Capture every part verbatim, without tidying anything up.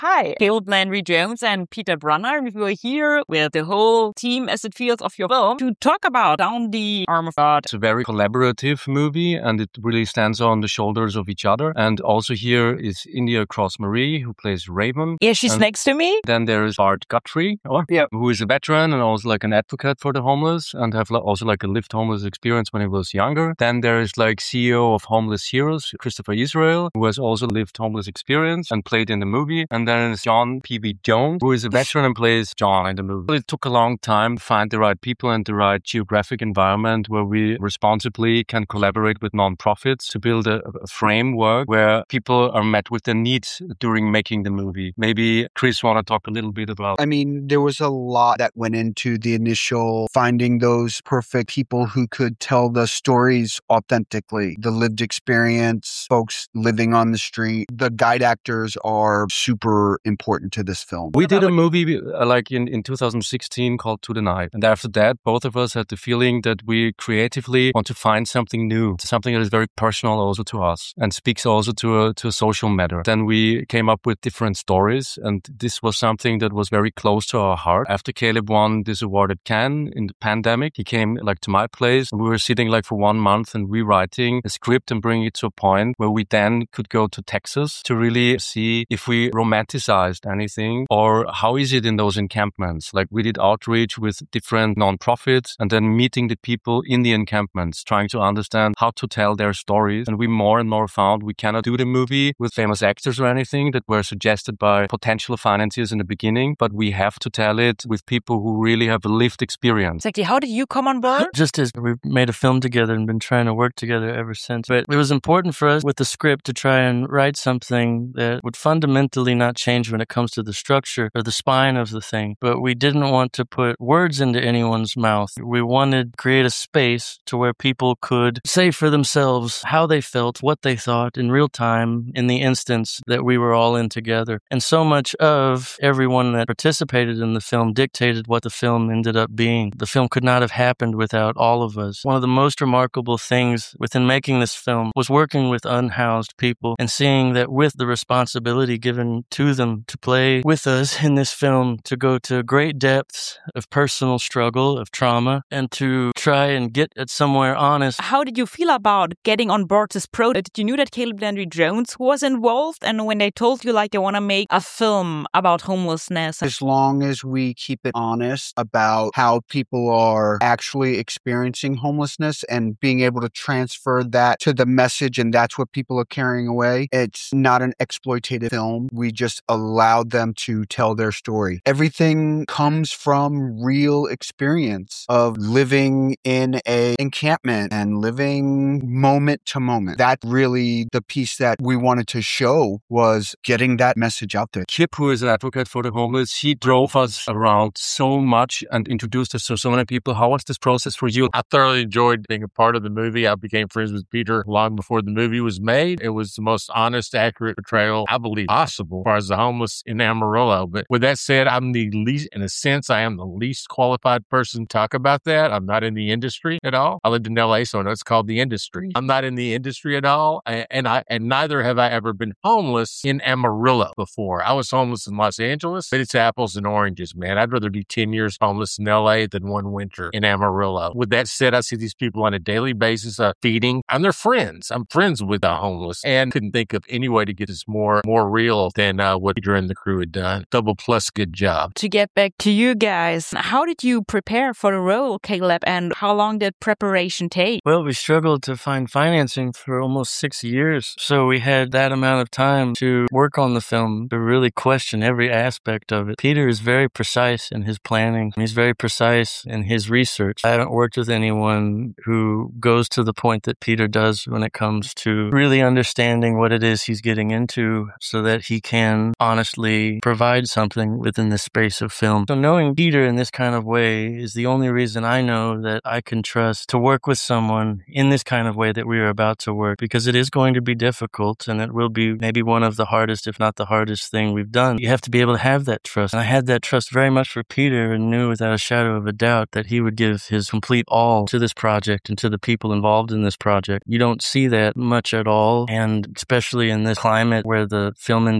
Hi, Caleb Landry Jones and Peter Brunner. We are here with the whole team, as it feels, of your film to talk about Down the Arm of God. It's a very collaborative movie and it really stands on the shoulders of each other. And also here is India Cross-Marie, who plays Raven. Yeah, she's and next to me. Then there is Bart Guthrie, oh, yeah. who is a veteran and also like an advocate for the homeless and have also like a lived homeless experience when he was younger. Then there is like C E O of Homeless Heroes, Christopher Israel, who has also lived homeless experience and played in the movie. And then is John P B Jones, who is a veteran and plays John in the movie. It took a long time to find the right people and the right geographic environment where we responsibly can collaborate with nonprofits to build a, a framework where people are met with their needs during making the movie. Maybe Chris want to talk a little bit about. I mean, there was a lot that went into the initial finding those perfect people who could tell the stories authentically, the lived experience, folks living on the street. The guide actors are super important to this film. We did a movie uh, like in, in two thousand sixteen called To the Night. And after that, both of us had the feeling that we creatively want to find something new, something that is very personal also to us and speaks also to a, to a social matter. Then we came up with different stories. And this was something that was very close to our heart. After Caleb won this award at Cannes in the pandemic, he came like to my place. And we were sitting like for one month and rewriting a script and bringing it to a point where we then could go to Texas to really see if we romanticized anything or how is it in those encampments. Like we did outreach with different nonprofits and then meeting the people in the encampments, trying to understand how to tell their stories. And we more and more found we cannot do the movie with famous actors or anything that were suggested by potential financiers in the beginning, but we have to tell it with people who really have a lived experience. Exactly. How did you come on board? Just as we've made a film together and been trying to work together ever since. But it was important for us with the script to try and write something that would fundamentally not change when it comes to the structure or the spine of the thing. But we didn't want to put words into anyone's mouth. We wanted to create a space to where people could say for themselves how they felt, what they thought in real time in the instance that we were all in together. And so much of everyone that participated in the film dictated what the film ended up being. The film could not have happened without all of us. One of the most remarkable things within making this film was working with unhoused people and seeing that with the responsibility given to them to play with us in this film, to go to great depths of personal struggle, of trauma, and to try and get at somewhere honest. How did you feel about getting on board this project? Did you knew that Caleb Landry Jones was involved? And when they told you like they want to make a film about homelessness? As long as we keep it honest about how people are actually experiencing homelessness and being able to transfer that to the message, and that's what people are carrying away, it's not an exploitative film. We just allowed them to tell their story. Everything comes from real experience of living in a encampment and living moment to moment. That really the piece that we wanted to show was getting that message out there. Kip, who is an advocate for the homeless, he drove us around so much and introduced us to so many people. How was this process for you? I thoroughly enjoyed being a part of the movie. I became friends with Peter long before the movie was made. It was the most honest, accurate portrayal, I believe, possible as far as the homeless in Amarillo. But with that said, I'm the least, in a sense, I am the least qualified person to talk about that. I'm not in the industry at all. I lived in L A, so I know it's called the industry. I'm not in the industry at all. And I, and neither have I ever been homeless in Amarillo before. I was homeless in Los Angeles, but it's apples and oranges, man. I'd rather be ten years homeless in L A than one winter in Amarillo. With that said, I see these people on a daily basis uh, feeding. I'm their friends. I'm friends with the homeless and couldn't think of any way to get this more, more real than uh, what Peter and the crew had done. Double plus good job. To get back to you guys, how did you prepare for the role, Caleb, and how long did preparation take? Well, we struggled to find financing for almost six years. So we had that amount of time to work on the film, to really question every aspect of it. Peter is very precise in his planning. He's very precise in his research. I haven't worked with anyone who goes to the point that Peter does when it comes to really understanding what it is he's getting into so that he can honestly provide something within the space of film. So knowing Peter in this kind of way is the only reason I know that I can trust to work with someone in this kind of way that we are about to work, because it is going to be difficult and it will be maybe one of the hardest, if not the hardest thing we've done. You have to be able to have that trust. And I had that trust very much for Peter and knew without a shadow of a doubt that he would give his complete all to this project and to the people involved in this project. You don't see that much at all. And especially in this climate where the film industry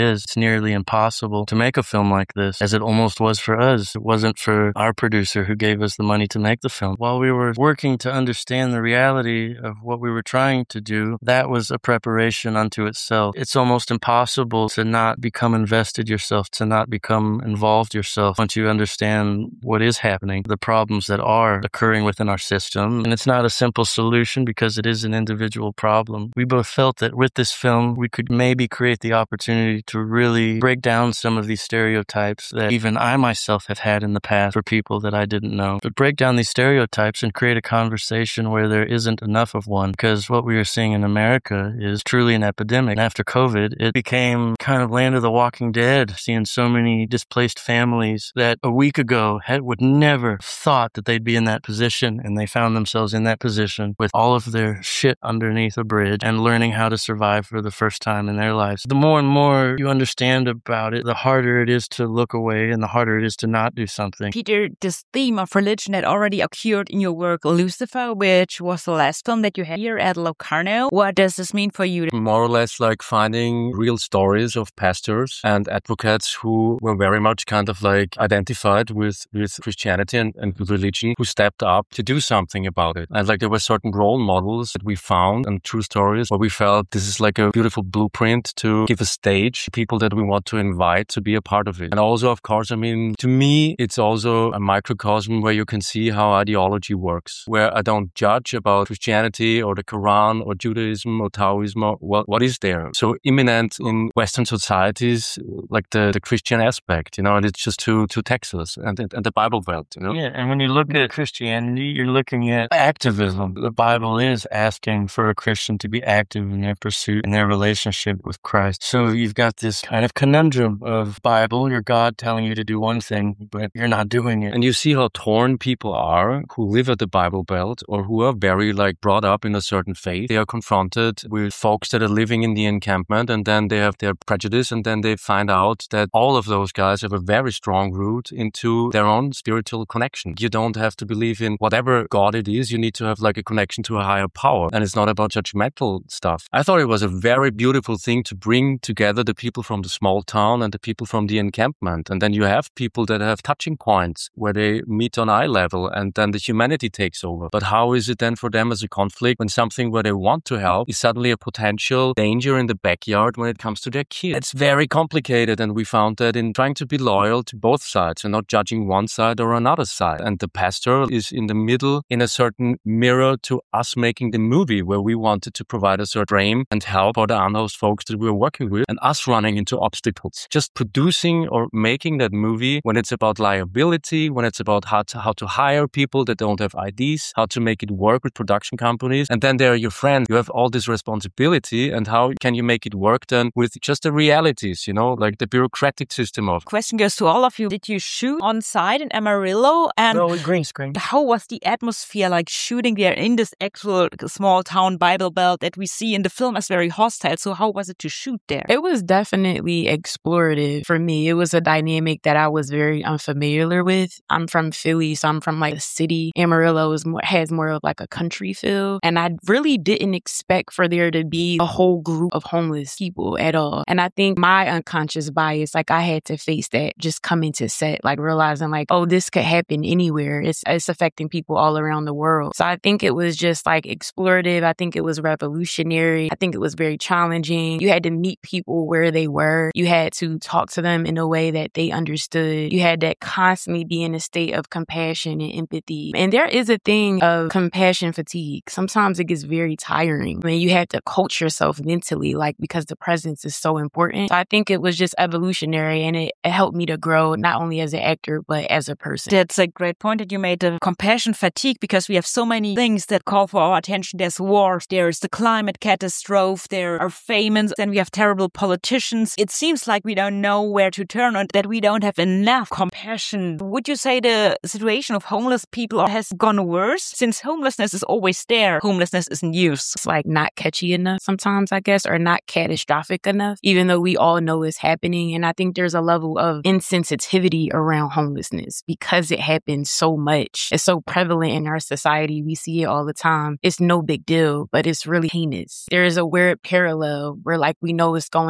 is. It's nearly impossible to make a film like this, as it almost was for us. It wasn't for our producer who gave us the money to make the film. While we were working to understand the reality of what we were trying to do, that was a preparation unto itself. It's almost impossible to not become invested yourself, to not become involved yourself once you understand what is happening, the problems that are occurring within our system. And it's not a simple solution because it is an individual problem. We both felt that with this film, we could maybe create the opportunity to really break down some of these stereotypes that even I myself have had in the past for people that I didn't know. But break down these stereotypes and create a conversation where there isn't enough of one, because what we are seeing in America is truly an epidemic. And after COVID, it became kind of land of the walking dead, seeing so many displaced families that a week ago had, would never thought that they'd be in that position, and they found themselves in that position with all of their shit underneath a bridge and learning how to survive for the first time in their lives. The more and more you understand about it, the harder it is to look away and the harder it is to not do something. Peter, this theme of religion had already occurred in your work Lucifer, which was the last film that you had here at Locarno. What does this mean for you? More or less like finding real stories of pastors and advocates who were very much kind of like identified with, with Christianity and, and with religion, who stepped up to do something about it. And like there were certain role models that we found and true stories where we felt this is like a beautiful blueprint to give a stage to people that we want to invite to be a part of it. And also, of course, I mean, to me, it's also a microcosm where you can see how ideology works, where I don't judge about Christianity or the Quran or Judaism or Taoism or what, what is there. So imminent in Western societies, like the, the Christian aspect, you know, and it's just to, to Texas and, and the Bible Belt, you know? Yeah, and when you look at Christianity, you're looking at activism. The Bible is asking for a Christian to be active in their pursuit, in their relationship with Christ. So you've got this kind of conundrum of Bible, your God telling you to do one thing, but you're not doing it. And you see how torn people are who live at the Bible Belt or who are very like brought up in a certain faith. They are confronted with folks that are living in the encampment, and then they have their prejudice, and then they find out that all of those guys have a very strong root into their own spiritual connection. You don't have to believe in whatever God it is. You need to have like a connection to a higher power. And it's not about judgmental stuff. I thought it was a very beautiful thing to bring together the people from the small town and the people from the encampment. And then you have people that have touching points where they meet on eye level, and then the humanity takes over. But how is it then for them as a conflict when something where they want to help is suddenly a potential danger in the backyard when it comes to their kids? It's very complicated. And we found that in trying to be loyal to both sides and not judging one side or another side. And the pastor is in the middle in a certain mirror to us making the movie, where we wanted to provide a certain frame and help for the unhoused folks that we were working with, and us running into obstacles. Just producing or making that movie when it's about liability, when it's about how to, how to hire people that don't have I Ds, how to make it work with production companies. And then they're your friends. You have all this responsibility. And how can you make it work then with just the realities, you know, like the bureaucratic system of. Question goes to all of you. Did you shoot on site in Amarillo? And No, green screen. how was the atmosphere like shooting there in this actual small town Bible Belt that we see in the film as very hostile? So how was it to shoot there? It was definitely explorative for me. It was a dynamic that I was very unfamiliar with. I'm from Philly, so I'm from like a city. Amarillo is more, has more of like a country feel. And I really didn't expect for there to be a whole group of homeless people at all. And I think my unconscious bias, like I had to face that just coming to set, like realizing like, oh, this could happen anywhere. It's, it's affecting people all around the world. So I think it was just like explorative. I think it was revolutionary. I think it was very challenging. You had to meet people where they were. You had to talk to them in a way that they understood. You had to constantly be in a state of compassion and empathy. And there is a thing of compassion fatigue. Sometimes it gets very tiring. I mean, you have to coach yourself mentally, like because the presence is so important. So I think it was just evolutionary, and it, it helped me to grow not only as an actor, but as a person. That's a great point that you made, the compassion fatigue, because we have so many things that call for our attention. There's war, there's the climate catastrophe, there are famines, and we have terrible politicians. It seems like we don't know where to turn and that we don't have enough compassion. Would you say the situation of homeless people has gone worse? Since homelessness is always there, homelessness is news. It's like not catchy enough sometimes, I guess, or not catastrophic enough, even though we all know it's happening. And I think there's a level of insensitivity around homelessness because it happens so much. It's so prevalent in our society. We see it all the time. It's no big deal, but it's really heinous. There is a weird parallel where like we know what's going on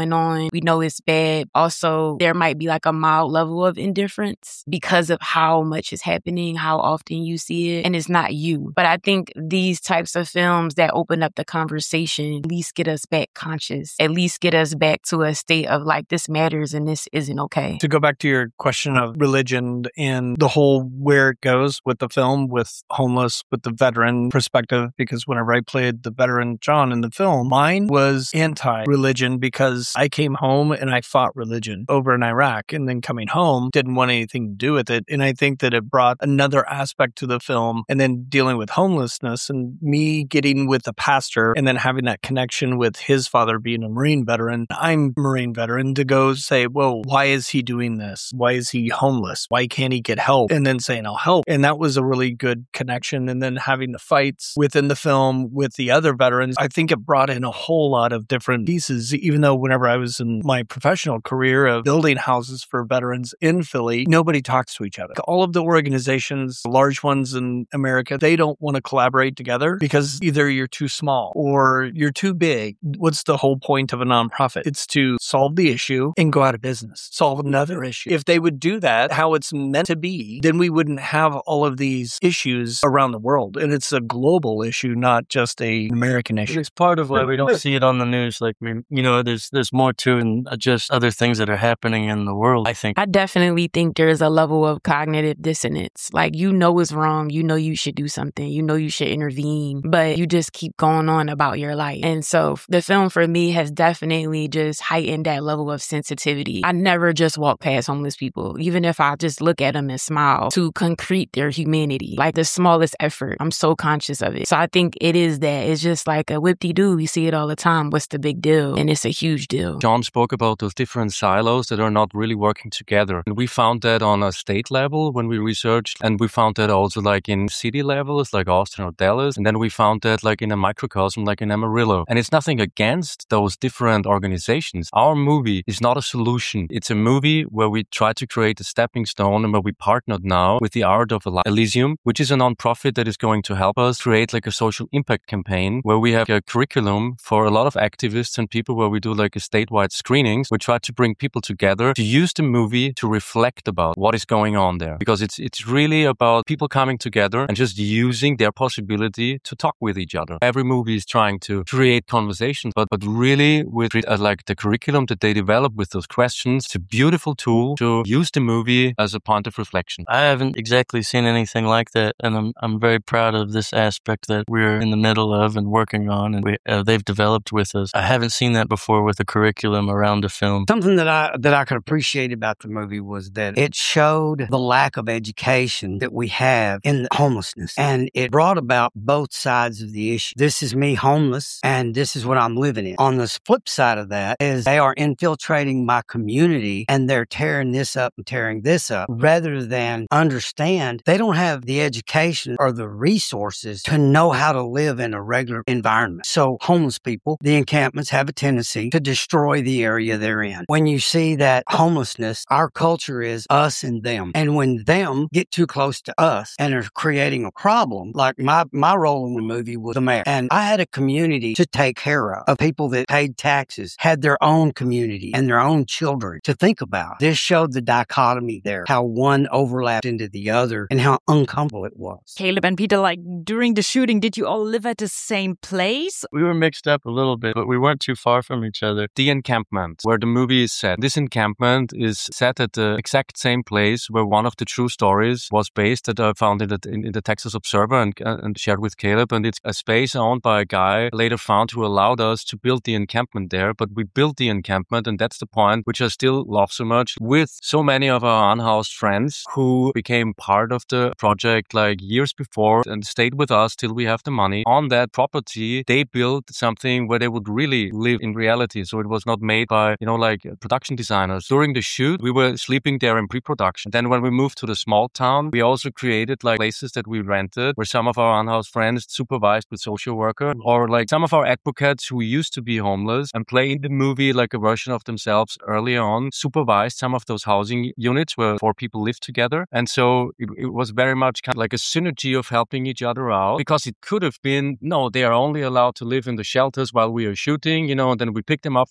doing. We know it's bad. Also, there might be like a mild level of indifference because of how much is happening, how often you see it, and it's not you. But I think these types of films that open up the conversation at least get us back conscious, at least get us back to a state of like, this matters and this isn't okay. To go back to your question of religion and the whole where it goes with the film, with homeless, with the veteran perspective, because whenever I played the veteran John in the film, mine was anti-religion because I came home and I fought religion over in Iraq, and then coming home didn't want anything to do with it. And I think that it brought another aspect to the film, and then dealing with homelessness and me getting with a pastor and then having that connection with his father being a Marine veteran. I'm a Marine veteran, to go say, whoa, why is he doing this? Why is he homeless? Why can't he get help? And then saying, I'll help. And that was a really good connection. And then having the fights within the film with the other veterans, I think it brought in a whole lot of different pieces. Even though whenever I was in my professional career of building houses for veterans in Philly, nobody talks to each other. All of the organizations, large ones in America, they don't want to collaborate together because either you're too small or you're too big. What's the whole point of a nonprofit? It's to solve the issue and go out of business, solve another issue. If they would do that, how it's meant to be, then we wouldn't have all of these issues around the world. And it's a global issue, not just a American issue. It's part of why we don't see it on the news. Like, we, you know, there's there's more to it than just other things that are happening in the world, I think. I definitely think there's a level of cognitive dissonance. Like, you know it's wrong. You know you should do something. You know you should intervene, but you just keep going on about your life. And so the film for me has definitely just heightened that level of sensitivity. I never just walk past homeless people, even if I just look at them and smile, to concrete their humanity. Like the smallest effort, I'm so conscious of it. So I think it is that. It's just like a whip-de-doo. We see it all the time. What's the big deal? And it's a huge deal. John spoke about those different silos that are not really working together. And we found that on a state level when we researched, and we found that also like in city levels like Austin or Dallas. And then we found that like in a microcosm like in Amarillo. And it's nothing against those different organizations. Our movie is not a solution. It's a movie where we try to create a stepping stone, and where we partnered now with the Art of Elysium, which is a nonprofit that is going to help us create like a social impact campaign where we have a curriculum for a lot of activists and people, where we do like a statewide screenings. We try to bring people together to use the movie to reflect about what is going on there, because it's it's really about people coming together and just using their possibility to talk with each other. Every movie is trying to create conversations, but but really with uh, like the curriculum that they develop with those questions, it's a beautiful tool to use the movie as a point of reflection. I haven't exactly seen anything like that, and I'm I'm very proud of this aspect that we're in the middle of and working on, and we, uh, they've developed with us. I haven't seen that before with a curriculum around a film. Something that I that I could appreciate about the movie was that it showed the lack of education that we have in homelessness, and it brought about both sides of the issue. This is me homeless, and this is what I'm living in. On the flip side of that is they are infiltrating my community, and they're tearing this up and tearing this up, rather than understand they don't have the education or the resources to know how to live in a regular environment. So homeless people, the encampments, have a tendency to destroy the area they're in. When you see that homelessness, our culture is us and them. And when them get too close to us and are creating a problem, like my, my role in the movie was the mayor. And I had a community to take care of, of people that paid taxes, had their own community and their own children to think about. This showed the dichotomy there, how one overlapped into the other and how uncomfortable it was. Caleb and Peter, like during the shooting, did you all live at the same place? We were mixed up a little bit, but we weren't too far from each other. The encampment where the movie is set. This encampment is set at the exact same place where one of the true stories was based, that I found in the, in, in the Texas Observer and, uh, and shared with Caleb. And it's a space owned by a guy later found who allowed us to build the encampment there. But we built the encampment, and that's the point which I still love so much, with so many of our unhoused friends who became part of the project like years before and stayed with us till we have the money. On that property, they built something where they would really live in reality. So it was not made by, you know, like production designers. During the shoot, we were sleeping there in pre-production. Then when we moved to the small town, we also created like places that we rented where some of our unhoused friends supervised with social worker, or like some of our advocates who used to be homeless and play in the movie like a version of themselves earlier on, supervised some of those housing units where four people lived together. And so it, it was very much kind of like a synergy of helping each other out, because it could have been, no, they are only allowed to live in the shelters while we are shooting, you know, and then we pick them up from the shelters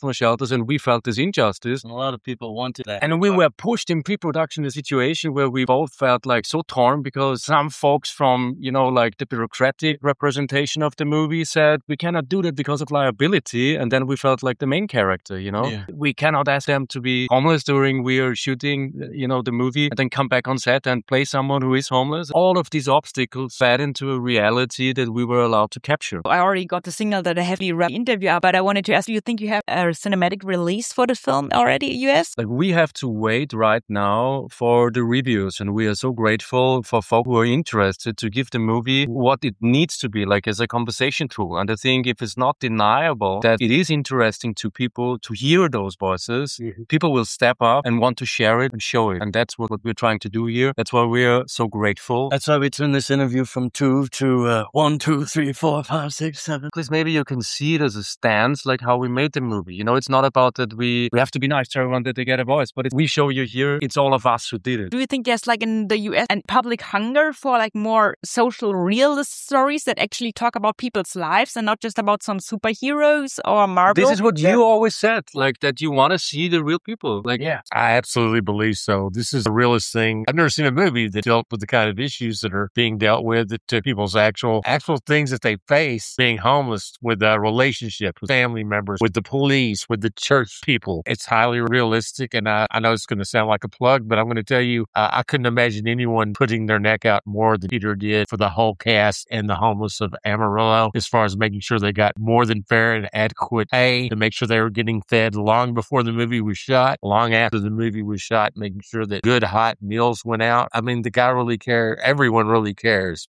us and we felt this injustice. And a lot of people wanted that. And we were pushed in pre-production in a situation where we both felt like so torn because some folks from, you know, like the bureaucratic representation of the movie said we cannot do that because of liability. And then we felt like the main character, you know, Yeah. we cannot ask them to be homeless during we are shooting, you know, the movie and then come back on set and play someone who is homeless. All of these obstacles fed into a reality that we were allowed to capture. I already got the signal that I have to wrap the interview up, but I wanted to ask, do you think you have a cinematic release for the film already, U S? Like we have to wait right now for the reviews, and we are so grateful for folk who are interested to give the movie what it needs to be, like as a conversation tool. And I think if it's not deniable that it is interesting to people to hear those voices, mm-hmm. people will step up and want to share it and show it. And that's what, what we're trying to do here. That's why we're so grateful. That's why we turned this interview from two to uh, one, two, three, four, five, six, seven. Because maybe you can see it as a stance, like how we made the movie. You know, it's not about that we, we have to be nice to everyone that they get a voice, but if we show you here, it's all of us who did it. Do you think there's like in the U S and public hunger for like more social realist stories that actually talk about people's lives and not just about some superheroes or Marvel? This is what yeah. you always said, like that you want to see the real people. Like, yeah, I absolutely believe so. This is the realest thing. I've never seen a movie that dealt with the kind of issues that are being dealt with, that uh, people's actual actual things that they face, being homeless, with uh, relationships, with family members, with the police, with the church people. It's highly realistic, and I, I know it's going to sound like a plug, but I'm going to tell you, uh, I couldn't imagine anyone putting their neck out more than Peter did for the whole cast and the homeless of Amarillo, as far as making sure they got more than fair and adequate pay, to make sure they were getting fed long before the movie was shot, long after the movie was shot, making sure that good hot meals went out. I mean, the guy really cared. Everyone really cares.